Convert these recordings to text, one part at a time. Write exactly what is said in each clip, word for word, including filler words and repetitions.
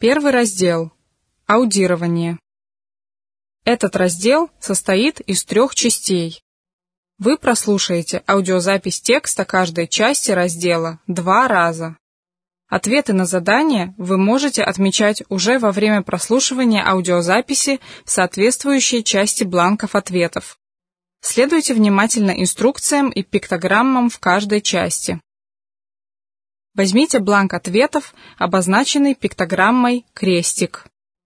Первый раздел – аудирование. Этот раздел состоит из трех частей. Вы прослушаете аудиозапись текста каждой части раздела два раза. Ответы на задания вы можете отмечать уже во время прослушивания аудиозаписи в соответствующей части бланков ответов. Следуйте внимательно инструкциям и пиктограммам в каждой части. Возьмите бланк ответов, обозначенный пиктограммой крестик.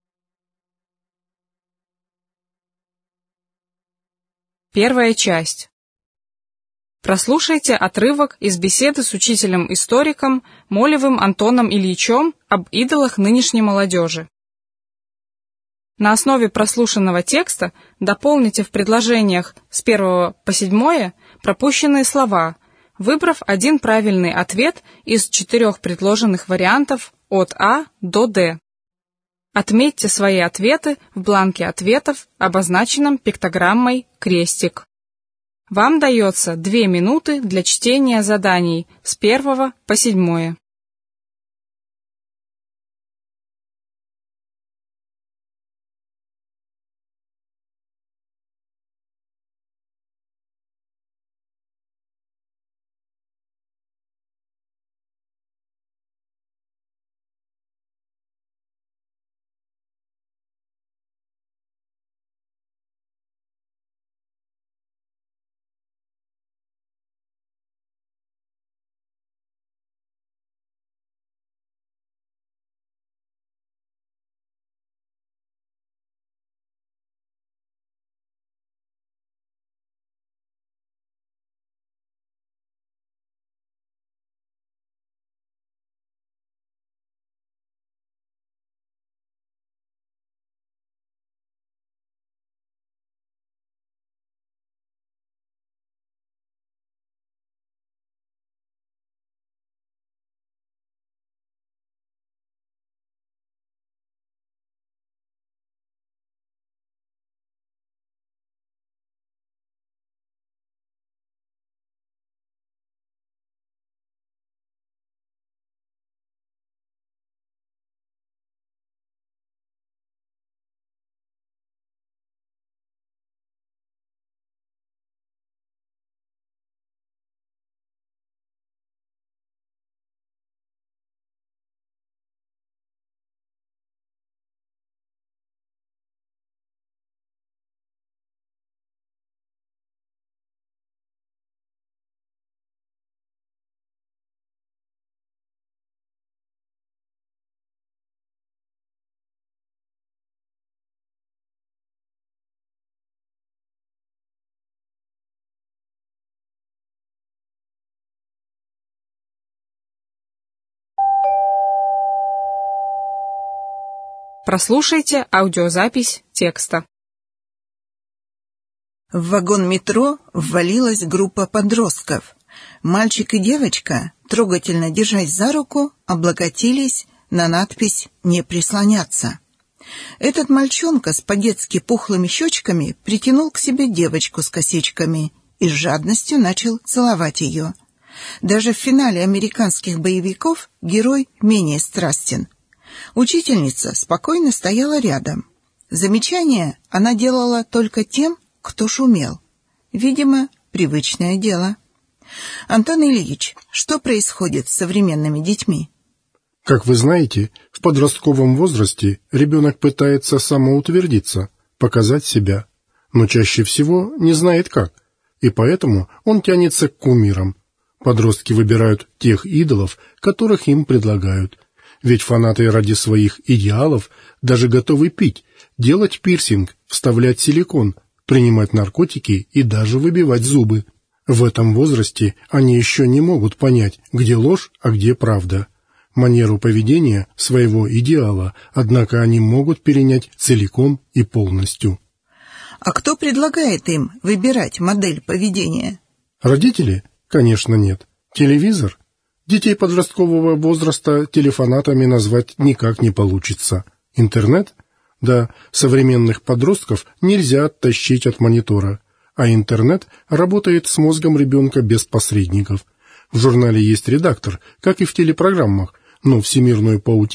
Первая часть. Прослушайте отрывок из беседы с учителем-историком Молевым Антоном Ильичем об идолах нынешней молодежи. На основе прослушанного текста дополните в предложениях с первого по седьмое пропущенные слова, выбрав один правильный ответ из четырех предложенных вариантов от А до Д. Отметьте свои ответы в бланке ответов, обозначенном пиктограммой крестик. Вам дается две минуты для чтения заданий с первого по седьмое. Прослушайте аудиозапись текста. В вагон метро ввалилась группа подростков. Мальчик и девочка, трогательно держась за руку, облокотились на надпись «Не прислоняться». Этот мальчонка с по-детски пухлыми щечками притянул к себе девочку с косичками и с жадностью начал целовать ее. Даже в финале американских боевиков герой менее страстен. Учительница спокойно стояла рядом. Замечания она делала только тем, кто шумел. Видимо, привычное дело. Антон Ильич, что происходит с современными детьми? Как вы знаете, в подростковом возрасте ребенок пытается самоутвердиться, показать себя, но чаще всего не знает как, и поэтому он тянется к кумирам. Подростки выбирают тех идолов, которых им предлагают. Ведь фанаты ради своих идеалов даже готовы пить, делать пирсинг, вставлять силикон, принимать наркотики и даже выбивать зубы. В этом возрасте они еще не могут понять, где ложь, а где правда. Манеру поведения своего идеала, однако они могут перенять целиком и полностью. А кто предлагает им выбирать модель поведения? Родители? Конечно, нет. Телевизор? Детей подросткового возраста телефанатами назвать никак не получится. Интернет? Да, современных подростков нельзя оттащить от монитора. А интернет работает с мозгом ребенка без посредников. В журнале есть редактор, как и в телепрограммах, но всемирную паутину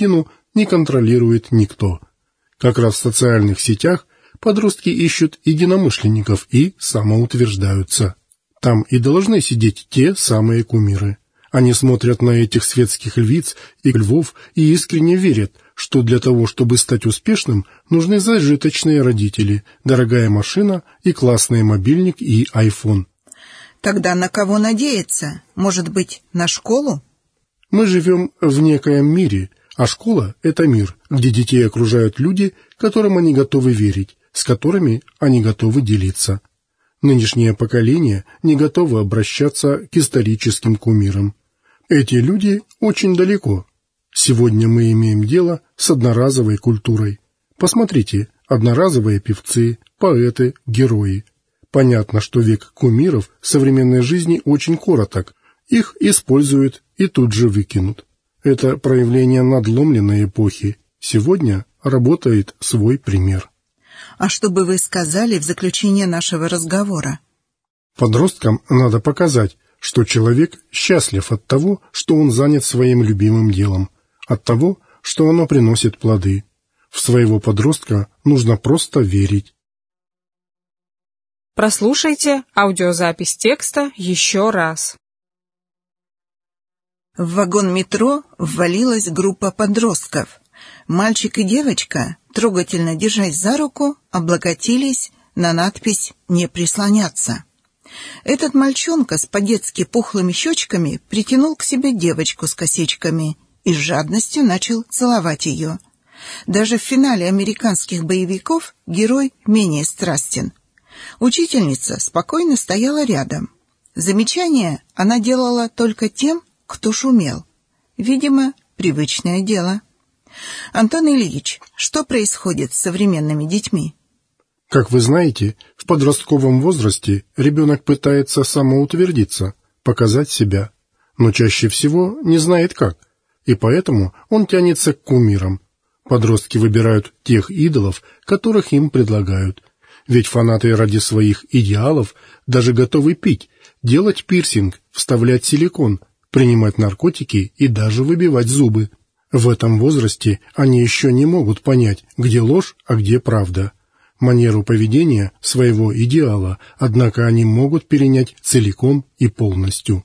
не контролирует никто. Как раз в социальных сетях подростки ищут единомышленников и самоутверждаются. Там и должны сидеть те самые кумиры. Они смотрят на этих светских львиц и львов и искренне верят, что для того, чтобы стать успешным, нужны зажиточные родители, дорогая машина и классный мобильник и айфон. Тогда на кого надеяться? Может быть, на школу? Мы живем в некоем мире, а школа — это мир, где детей окружают люди, которым они готовы верить, с которыми они готовы делиться. Нынешнее поколение не готово обращаться к историческим кумирам. Эти люди очень далеко. Сегодня мы имеем дело с одноразовой культурой. Посмотрите, одноразовые певцы, поэты, герои. Понятно, что век кумиров в современной жизни очень короток. Их используют и тут же выкинут. Это проявление надломленной эпохи. Сегодня работает свой пример. А что бы вы сказали в заключение нашего разговора? Подросткам надо показать, что человек счастлив от того, что он занят своим любимым делом, от того, что оно приносит плоды. В своего подростка нужно просто верить. Прослушайте аудиозапись текста еще раз. В вагон метро ввалилась группа подростков. Мальчик и девочка, трогательно держась за руку, облокотились на надпись «Не прислоняться». Этот мальчонка с по-детски пухлыми щечками притянул к себе девочку с косичками и с жадностью начал целовать ее. Даже в финале американских боевиков герой менее страстен. Учительница спокойно стояла рядом. Замечания она делала только тем, кто шумел. Видимо, привычное дело. Антон Ильич, что происходит с современными детьми? Как вы знаете, в подростковом возрасте ребенок пытается самоутвердиться, показать себя, но чаще всего не знает как, и поэтому он тянется к кумирам. Подростки выбирают тех идолов, которых им предлагают. Ведь фанаты ради своих идеалов даже готовы пить, делать пирсинг, вставлять силикон, принимать наркотики и даже выбивать зубы. В этом возрасте они еще не могут понять, где ложь, а где правда. Манеру поведения своего идеала, однако они могут перенять целиком и полностью.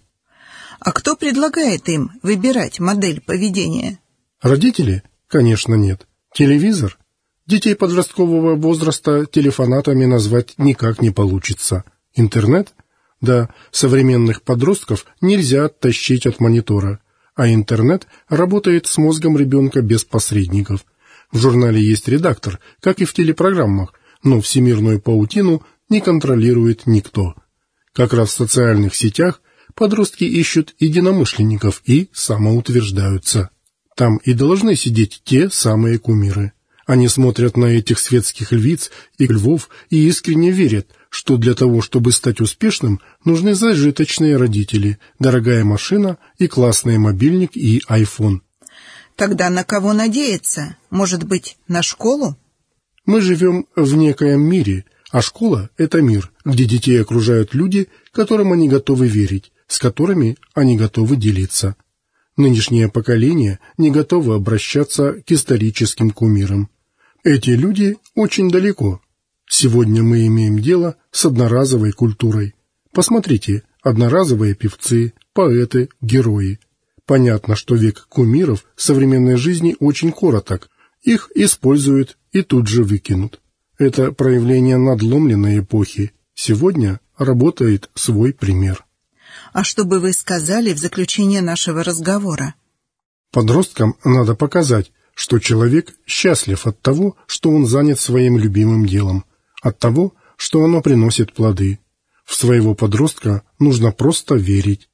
А кто предлагает им выбирать модель поведения? Родители? Конечно, нет. Телевизор? Детей подросткового возраста телефанатами назвать никак не получится. Интернет? Да, современных подростков нельзя оттащить от монитора, а интернет работает с мозгом ребенка без посредников. В журнале есть редактор, как и в телепрограммах, но всемирную паутину не контролирует никто. Как раз в социальных сетях подростки ищут единомышленников и самоутверждаются. Там и должны сидеть те самые кумиры. Они смотрят на этих светских львиц и львов и искренне верят, что для того, чтобы стать успешным, нужны зажиточные родители, дорогая машина и классный мобильник и айфон. Тогда на кого надеяться? Может быть, на школу? Мы живем в некоем мире, а школа — это мир, где детей окружают люди, которым они готовы верить, с которыми они готовы делиться. Нынешнее поколение не готово обращаться к историческим кумирам. Эти люди очень далеко. Сегодня мы имеем дело с одноразовой культурой. Посмотрите, одноразовые певцы, поэты, герои. Понятно, что век кумиров в современной жизни очень короток. Их используют и тут же выкинут. Это проявление надломленной эпохи. Сегодня работает свой пример. А что бы вы сказали в заключение нашего разговора? Подросткам надо показать, что человек счастлив от того, что он занят своим любимым делом, от того, что оно приносит плоды. В своего подростка нужно просто верить.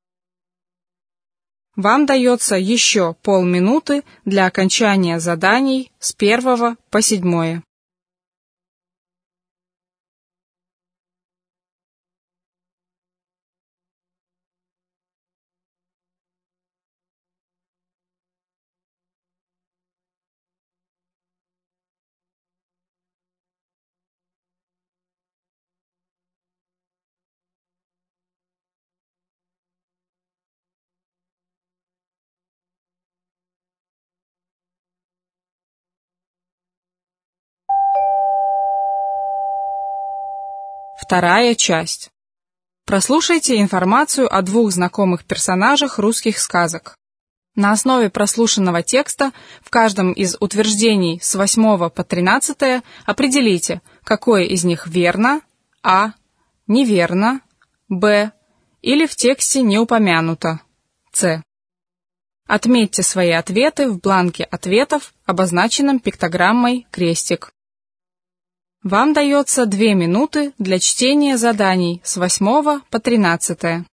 Вам дается еще полминуты для окончания заданий с первого по седьмое. Вторая часть. Прослушайте информацию о двух знакомых персонажах русских сказок. На основе прослушанного текста в каждом из утверждений с восьмого по тринадцатое определите, какое из них верно, а, неверно, б, или в тексте не упомянуто, с. Отметьте свои ответы в бланке ответов, обозначенном пиктограммой крестик. Вам дается две минуты для чтения заданий с восьмого по тринадцатое.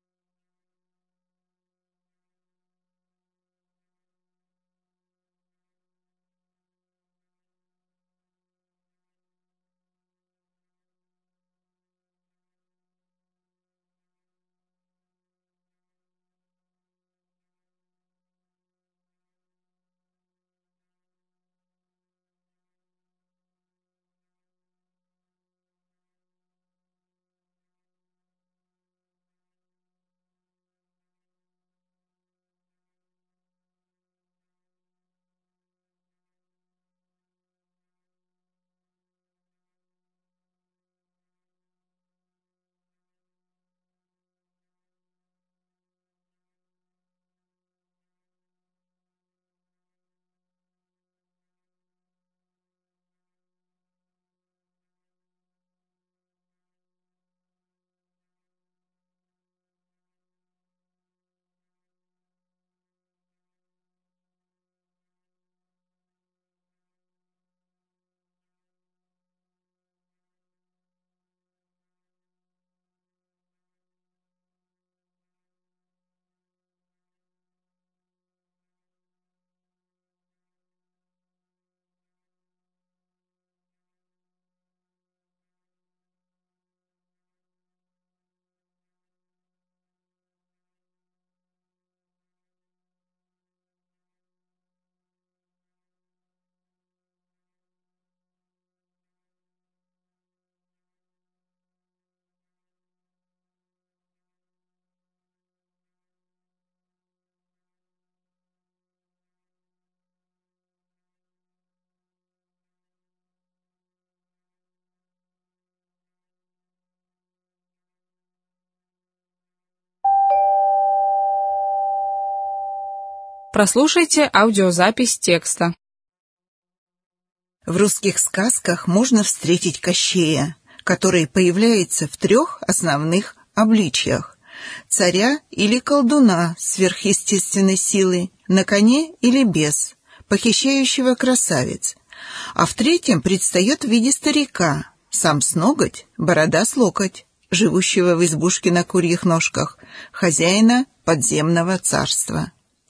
Прослушайте аудиозапись текста. В русских сказках можно встретить Кощея, который появляется в трех основных обличьях: царя или колдуна сверхъестественной силы, на коне или без, похищающего красавиц, а в третьем предстает в виде старика, сам с ноготь, борода с локоть, живущего в избушке на курьих ножках, хозяина подземного царства.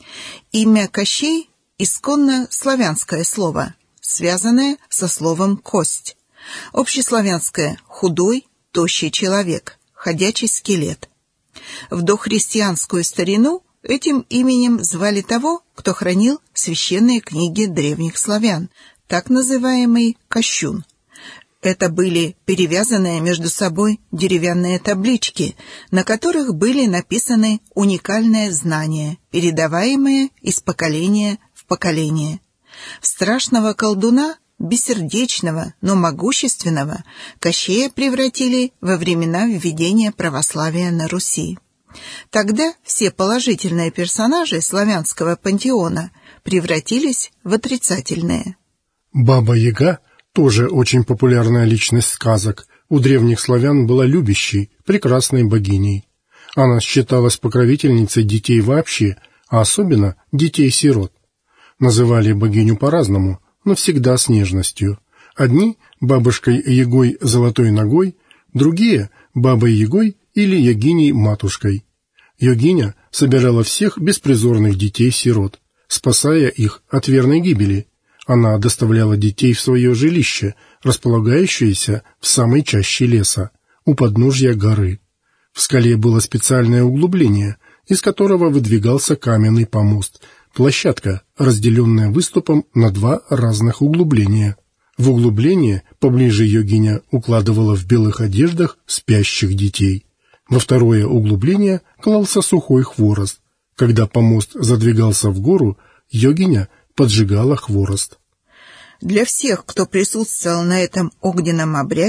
Имя Кощей – исконно славянское слово, связанное со словом «кость». Общеславянское – худой, тощий человек, ходячий скелет. В дохристианскую старину этим именем звали того, кто хранил священные книги древних славян, так называемый Кощун. Это были перевязанные между собой деревянные таблички, на которых были написаны уникальные знания, передаваемые из поколения в поколение. В страшного колдуна, бессердечного, но могущественного, Кощея превратили во времена введения православия на Руси. Тогда все положительные персонажи славянского пантеона превратились в отрицательные. Баба-Яга, тоже очень популярная личность сказок, у древних славян была любящей, прекрасной богиней. Она считалась покровительницей детей вообще, а особенно детей-сирот. Называли богиню по-разному, но всегда с нежностью. Одни – бабушкой-ягой золотой ногой, другие – бабой-ягой или ягиней-матушкой. Йогиня собирала всех беспризорных детей-сирот, спасая их от верной гибели. Она доставляла детей в свое жилище, располагающееся в самой чаще леса, у подножья горы. В скале было специальное углубление, из которого выдвигался каменный помост, площадка, разделенная выступом на два разных углубления. В углубление поближе йогиня укладывала в белых одеждах спящих детей. Во второе углубление клался сухой хворост. Когда помост задвигался в гору, йогиня поджигала хворост. Для всех, кто присутствовал на этом огненном обряде,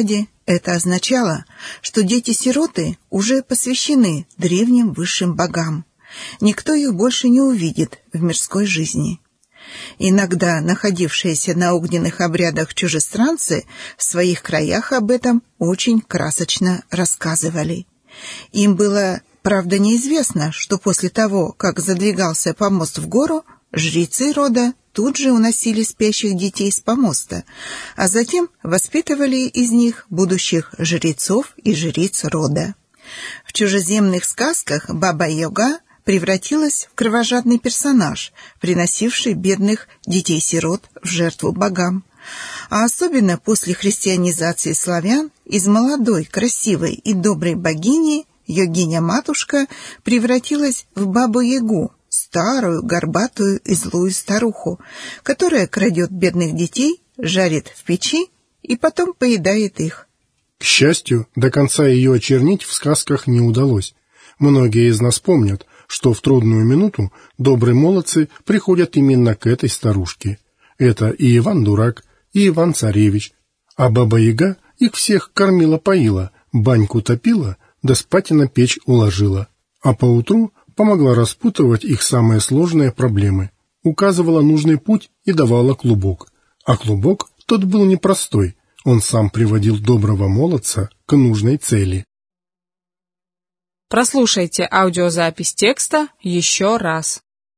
Это означало, что дети-сироты уже посвящены древним высшим богам. Никто их больше не увидит в мирской жизни. Иногда находившиеся на огненных обрядах чужестранцы в своих краях об этом очень красочно рассказывали. Им было, правда, неизвестно, что после того, как задвигался помост в гору, жрецы рода тут же уносили спящих детей с помоста, а затем воспитывали из них будущих жрецов и жриц рода. В чужеземных сказках Баба-Яга превратилась в кровожадный персонаж, приносивший бедных детей-сирот в жертву богам. А особенно после христианизации славян из молодой, красивой и доброй богини Йогиня-матушка превратилась в Бабу-Ягу, старую, горбатую и злую старуху, которая крадет бедных детей, жарит в печи и потом поедает их. К счастью, до конца ее очернить в сказках не удалось. Многие из нас помнят, что в трудную минуту добрые молодцы приходят именно к этой старушке. Это и Иван-дурак, и Иван-царевич. А Баба-Яга их всех кормила-поила, баньку топила, да спать на печь уложила. А поутру помогла распутывать их самые сложные проблемы, указывала нужный путь и давала клубок. А клубок тот был непростой, он сам приводил доброго молодца к нужной цели. Прослушайте аудиозапись текста еще раз.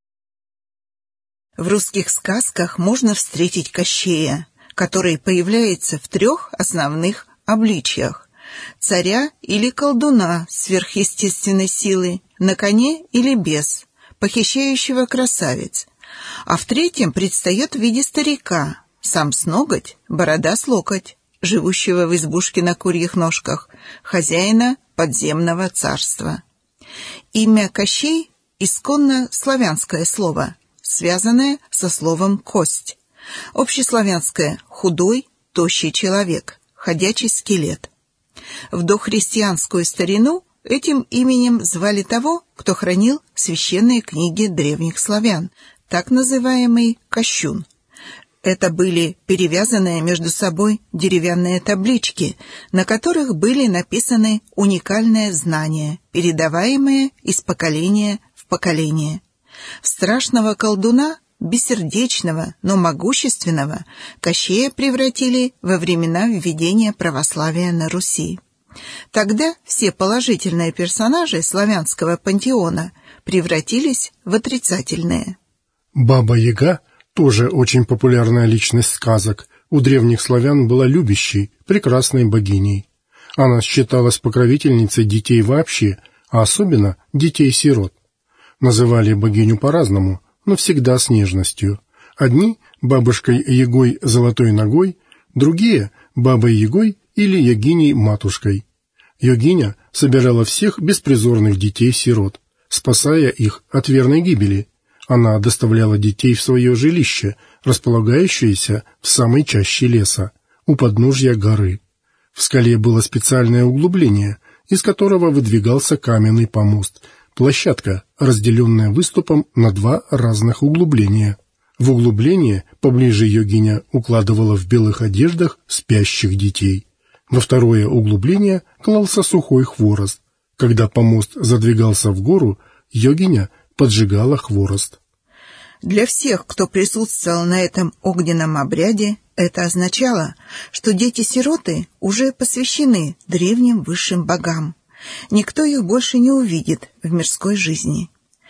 В русских сказках можно встретить Кощея, который появляется в трех основных обличьях: царя или колдуна сверхъестественной силы, на коне или без, похищающего красавиц. А в третьем предстает в виде старика, сам с ноготь, борода с локоть, живущего в избушке на курьих ножках, хозяина подземного царства. Имя Кощей — исконно славянское слово, связанное со словом «кость». Общеславянское — худой, тощий человек, ходячий скелет. В дохристианскую старину этим именем звали того, кто хранил священные книги древних славян, так называемый Кощун. Это были перевязанные между собой деревянные таблички, на которых были написаны уникальные знания, передаваемые из поколения в поколение. В страшного колдуна, бессердечного, но могущественного, Кощея превратили во времена введения православия на Руси. Тогда все положительные персонажи славянского пантеона превратились в отрицательные. Баба-Яга тоже очень популярная личность сказок. У древних славян была любящей, прекрасной богиней. Она считалась покровительницей детей вообще, а особенно детей-сирот. Называли богиню по-разному, но всегда с нежностью. Одни — бабушкой-ягой золотой ногой, другие — бабой-ягой или ягиней-матушкой. Йогиня собирала всех беспризорных детей-сирот, спасая их от верной гибели. Она доставляла детей в свое жилище, располагающееся в самой чаще леса, у подножья горы. В скале было специальное углубление, из которого выдвигался каменный помост, площадка, разделенная выступом на два разных углубления. В углубление поближе йогиня укладывала в белых одеждах спящих детей. Во второе углубление клался сухой хворост. Когда помост задвигался в гору, йогиня поджигала хворост. Для всех, кто присутствовал на этом огненном обряде, это означало, что дети-сироты уже посвящены древним высшим богам. Никто их больше не увидит в мирской жизни.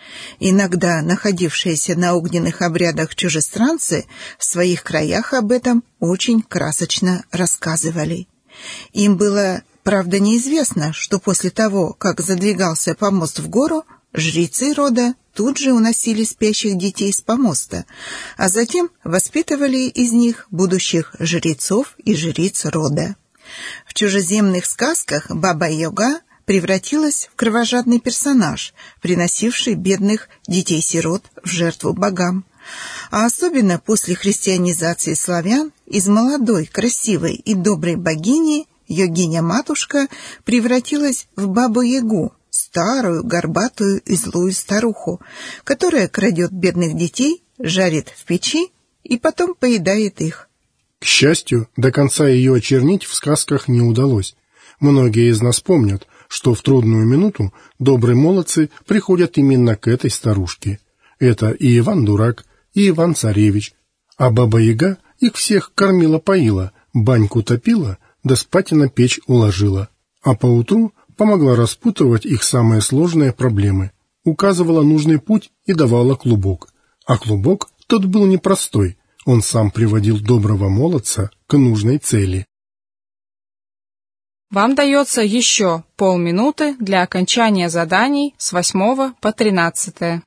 Иногда находившиеся на огненных обрядах чужестранцы в своих краях об этом очень красочно рассказывали. Им было, правда, неизвестно, что после того, как задвигался помост в гору, жрецы рода тут же уносили спящих детей с помоста, а затем воспитывали из них будущих жрецов и жриц рода. В чужеземных сказках Баба-Яга превратилась в кровожадный персонаж, приносивший бедных детей-сирот в жертву богам. А особенно после христианизации славян из молодой, красивой и доброй богини Йогиня-матушка превратилась в Бабу-Ягу, старую, горбатую и злую старуху, которая крадет бедных детей, жарит в печи и потом поедает их. К счастью, до конца ее очернить в сказках не удалось. Многие из нас помнят, что в трудную минуту добрые молодцы приходят именно к этой старушке. Это и Иван-дурак, и Иван-царевич. А Баба-Яга их всех кормила-поила, баньку топила, да спать на печь уложила. А поутру помогла распутывать их самые сложные проблемы, указывала нужный путь и давала клубок. А клубок тот был непростой, он сам приводил доброго молодца к нужной цели. Вам дается еще полминуты для окончания заданий с восьмого по тринадцатое.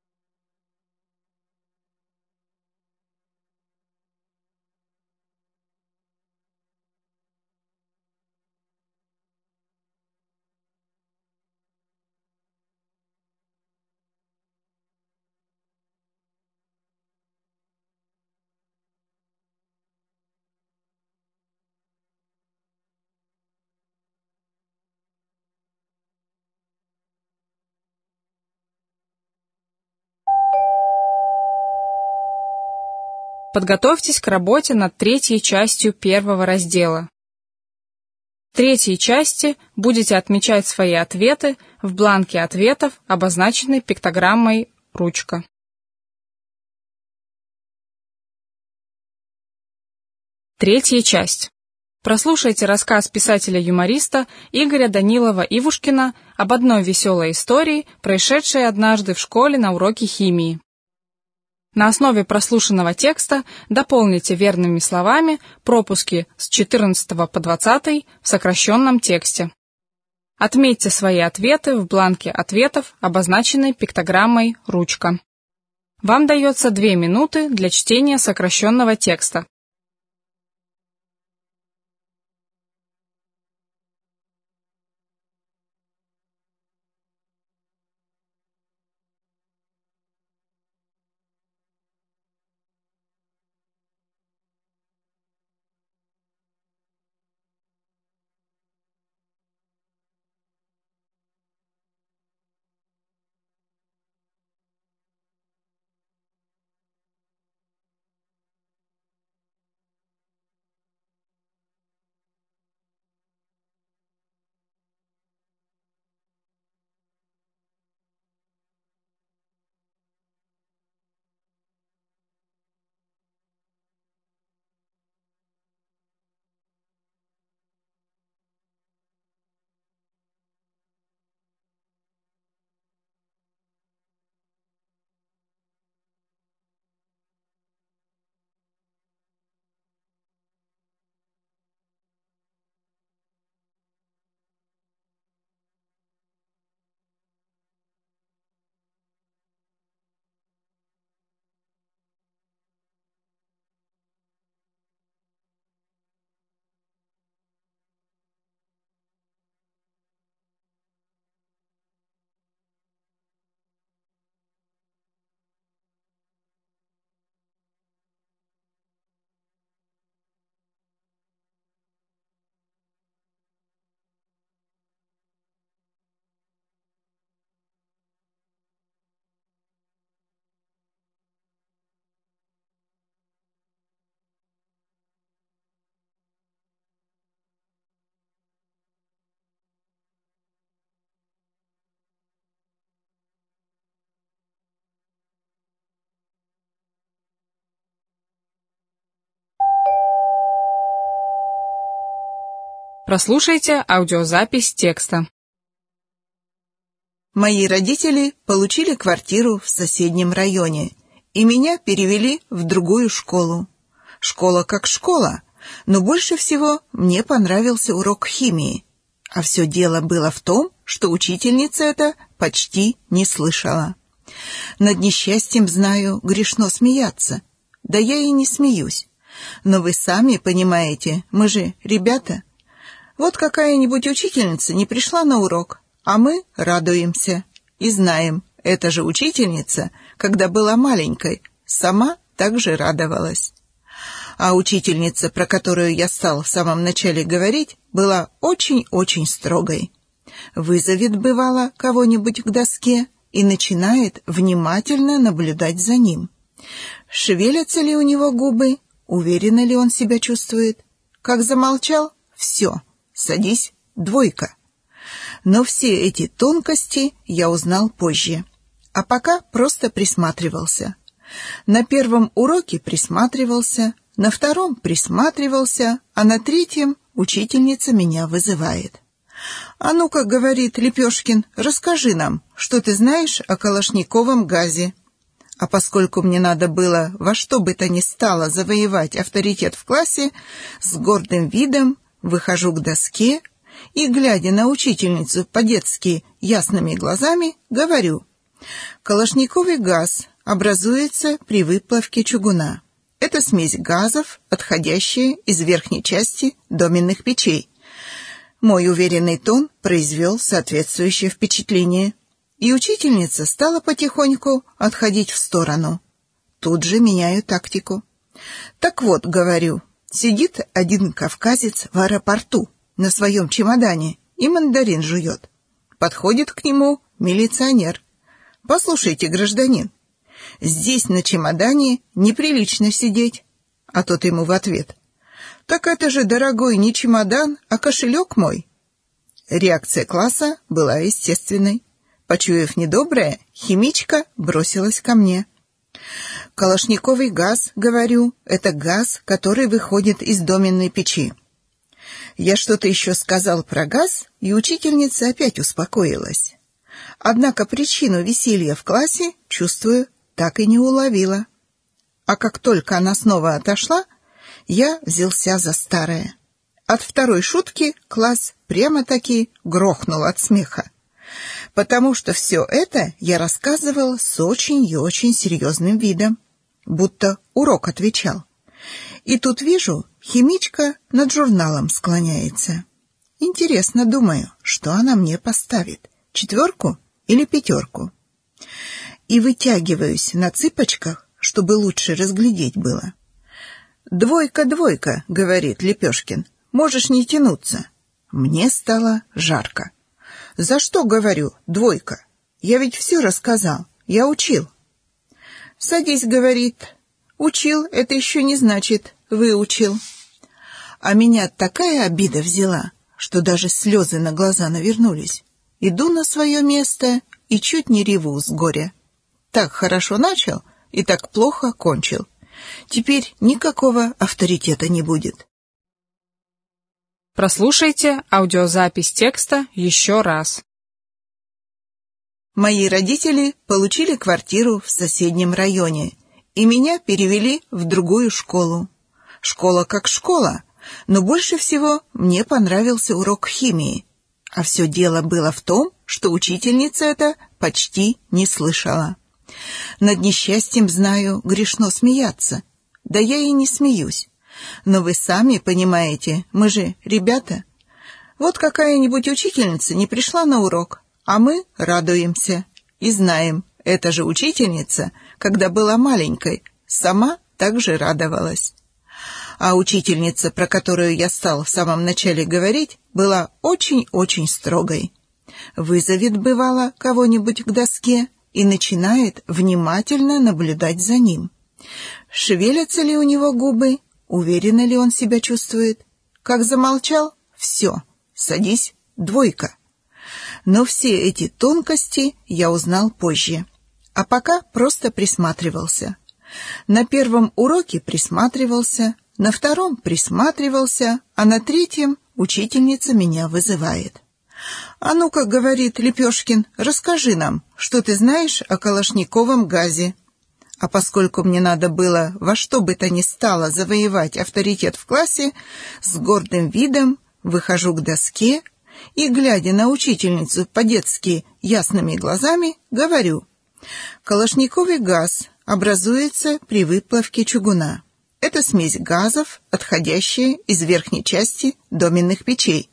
Подготовьтесь к работе над третьей частью первого раздела. В третьей части будете отмечать свои ответы в бланке ответов, обозначенной пиктограммой «Ручка». Третья часть. Прослушайте рассказ писателя-юмориста Игоря Данилова-Ивушкина об одной веселой истории, происшедшей однажды в школе на уроке химии. На основе прослушанного текста дополните верными словами пропуски с четырнадцатого по двадцатый в сокращенном тексте. Отметьте свои ответы в бланке ответов, обозначенной пиктограммой «Ручка». Вам дается две минуты для чтения сокращенного текста. Прослушайте аудиозапись текста. Мои родители получили квартиру в соседнем районе, и меня перевели в другую школу. Школа как школа, но больше всего мне понравился урок химии. А все дело было в том, что учительница это почти не слышала. Над несчастьем, знаю, грешно смеяться. Да я и не смеюсь. Но вы сами понимаете, мы же ребята. Вот какая-нибудь учительница не пришла на урок, а мы радуемся и знаем, эта же учительница, когда была маленькой, сама также радовалась. А учительница, про которую я стал в самом начале говорить, была очень-очень строгой. Вызовет, бывало, кого-нибудь к доске и начинает внимательно наблюдать за ним. Шевелятся ли у него губы, уверенно ли он себя чувствует. Как замолчал — все, садись, двойка. Но все эти тонкости я узнал позже, а пока просто присматривался. На первом уроке присматривался, на втором присматривался, а на третьем учительница меня вызывает. «А ну-ка, — говорит Лепешкин, — расскажи нам, что ты знаешь о калашниковом газе». А поскольку мне надо было во что бы то ни стало завоевать авторитет в классе, с гордым видом выхожу к доске и, глядя на учительницу по-детски ясными глазами, говорю: «Калашниковый газ образуется при выплавке чугуна. Это смесь газов, отходящая из верхней части доменных печей». Мой уверенный тон произвел соответствующее впечатление, и учительница стала потихоньку отходить в сторону. Тут же меняю тактику. «Так вот, — говорю, — сидит один кавказец в аэропорту на своем чемодане и мандарин жует. Подходит к нему милиционер. «Послушайте, гражданин, здесь на чемодане неприлично сидеть». А тот ему в ответ: «Так это же, дорогой, не чемодан, а кошелек мой». Реакция класса была естественной. Почуяв недоброе, химичка бросилась ко мне. «Калашниковый газ, — говорю, — это газ, который выходит из доменной печи». Я что-то еще сказал про газ, и учительница опять успокоилась. Однако причину веселья в классе, чувствую, так и не уловила. А как только она снова отошла, я взялся за старое. От второй шутки класс прямо-таки грохнул от смеха, потому что все это я рассказывал с очень и очень серьезным видом, будто урок отвечал. И тут вижу, химичка над журналом склоняется. Интересно, думаю, что она мне поставит, четверку или пятерку. И вытягиваюсь на цыпочках, чтобы лучше разглядеть было. «Двойка, двойка, — говорит Лепешкин, — можешь не тянуться». Мне стало жарко. «За что, — говорю, — двойка? Я ведь все рассказал, я учил». «Садись, — говорит, — учил — это еще не значит выучил». А меня такая обида взяла, что даже слезы на глаза навернулись. Иду на свое место и чуть не реву с горя. Так хорошо начал и так плохо кончил. Теперь никакого авторитета не будет. Прослушайте аудиозапись текста еще раз. Мои родители получили квартиру в соседнем районе, и меня перевели в другую школу. Школа как школа, но больше всего мне понравился урок химии. А все дело было в том, что учительница это почти не слышала. Над несчастьем, знаю, грешно смеяться. Да я и не смеюсь. Но вы сами понимаете, мы же ребята. Вот какая-нибудь учительница не пришла на урок, а мы радуемся и знаем, эта же учительница, когда была маленькой, сама также радовалась. А учительница, про которую я стал в самом начале говорить, была очень-очень строгой. Вызовет, бывало, кого-нибудь к доске и начинает внимательно наблюдать за ним. Шевелятся ли у него губы, уверенно ли он себя чувствует. Как замолчал — все, садись, двойка. Но все эти тонкости я узнал позже, а пока просто присматривался. На первом уроке присматривался, на втором присматривался, а на третьем учительница меня вызывает. «А ну-ка, — говорит Лепешкин, — расскажи нам, что ты знаешь о калашниковом газе». А поскольку мне надо было во что бы то ни стало завоевать авторитет в классе, с гордым видом выхожу к доске и, глядя на учительницу по-детски ясными глазами, говорю: «Калашниковый газ образуется при выплавке чугуна. Это смесь газов, отходящая из верхней части доменных печей».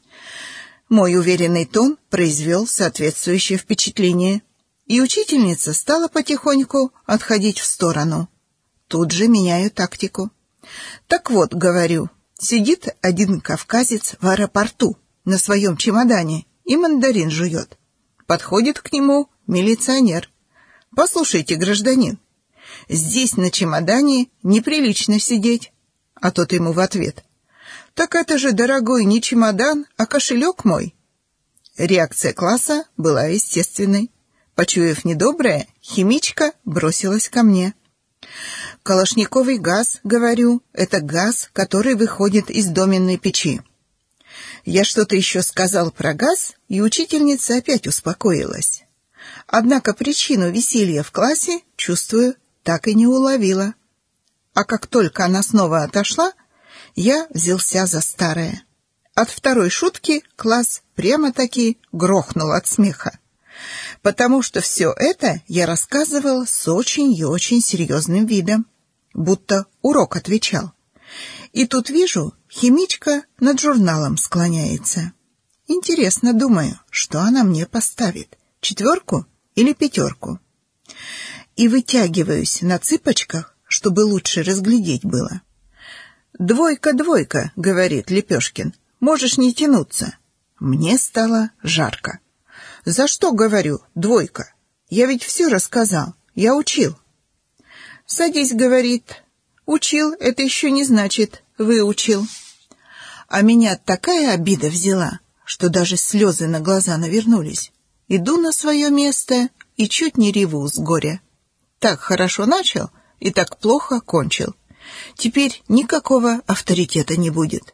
Мой уверенный тон произвел соответствующее впечатление, и учительница стала потихоньку отходить в сторону. Тут же меняю тактику. «Так вот, — говорю, — сидит один кавказец в аэропорту на своем чемодане и мандарин жует. Подходит к нему милиционер. «Послушайте, гражданин, здесь на чемодане неприлично сидеть». А тот ему в ответ: «Так это же, дорогой, не чемодан, а кошелек мой». Реакция класса была естественной. Почуяв недоброе, химичка бросилась ко мне. «Калашниковый газ, говорю, это газ, который выходит из доменной печи». Я что-то еще сказал про газ, и учительница опять успокоилась. Однако причину веселья в классе, чувствую, так и не уловила. А как только она снова отошла, я взялся за старое. От второй шутки класс прямо-таки грохнул от смеха, потому что все это я рассказывал с очень и очень серьезным видом, будто урок отвечал. И тут вижу, химичка над журналом склоняется. Интересно, думаю, что она мне поставит, четверку или пятерку? И вытягиваюсь на цыпочках, чтобы лучше разглядеть было. «Двойка, двойка», — говорит Лепешкин, — «можешь не тянуться». Мне стало жарко. «За что, говорю, двойка? Я ведь все рассказал, я учил». «Садись», — говорит. «Учил — это еще не значит выучил». А меня такая обида взяла, что даже слезы на глаза навернулись. Иду на свое место и чуть не реву с горя. Так хорошо начал и так плохо кончил. Теперь никакого авторитета не будет.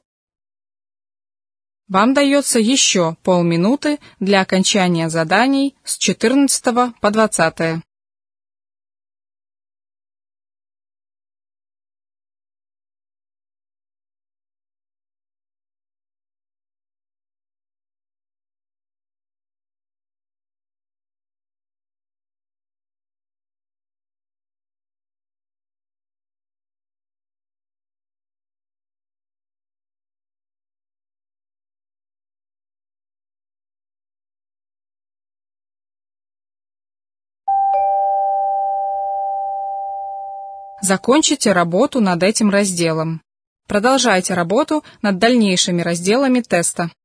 Вам дается еще полминуты для окончания заданий с четырнадцатого по двадцатое. Закончите работу над этим разделом. Продолжайте работу над дальнейшими разделами теста.